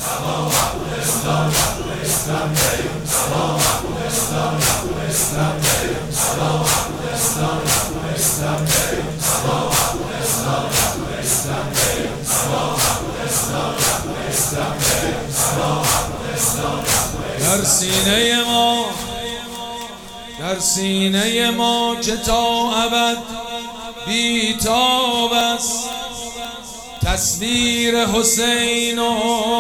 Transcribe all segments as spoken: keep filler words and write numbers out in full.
در سینه ما در سینه ما که تا ابد بی‌تاب است تصویر حسین و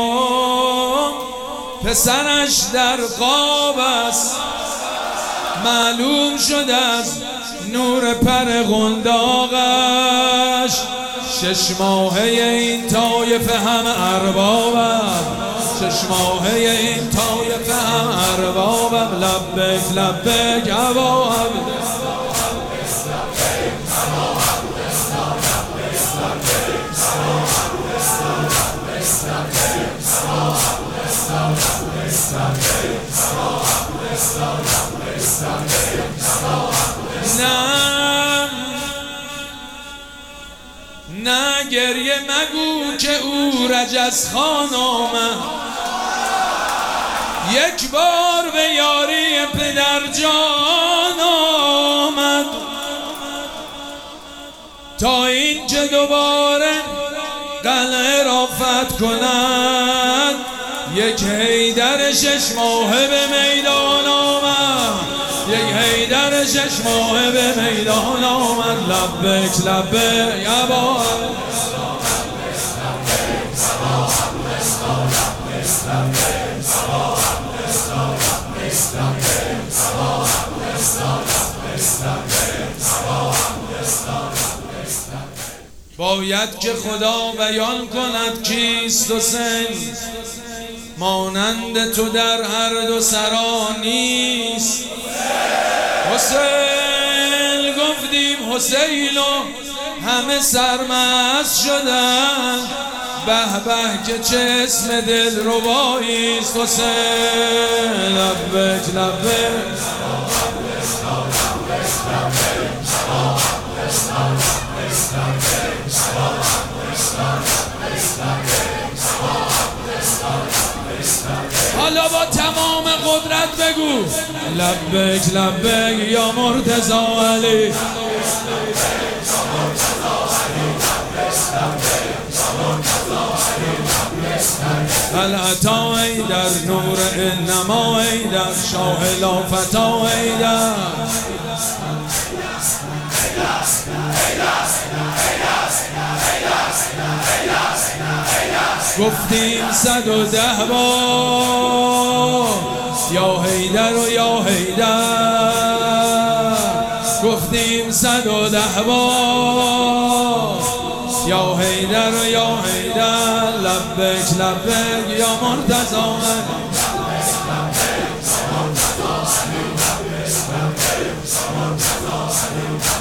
پسرش در قاب است. معلوم شد از نور پر قنداقش شش ماهه این طایفه هم اربابم، شش ماهه این طایفه هم اربابم. لبک لبک ابا عبد نه نه گریه مگو که او رجز خان آمد، یک بار به یاری پدر جان آمد تا این که دوباره قلعه را فتح کند. یک حیدر شش ماهه به میدان آمد، یک حیدر شش ماهه به میدان آمد. لبک لبک ابا باید که خدا بیان کند کیست حسین، مانند تو در هر دو سرا نیست. حسین گفتیم حسین و همه سرمست شدن، به به که چه اسم دل رباییست. حسین لبک لبک حالا با تمام قدرت بگو لبک لبک یا مرتضی علی. العطا ای در نور انما ای در شاه لافتا ای در گفتیم صد و ده بار یا حیدر و یا حیدر، گفتیم صد و ده بار یا حیدر و یا حیدر. لبک لبک یا مرتضی علی.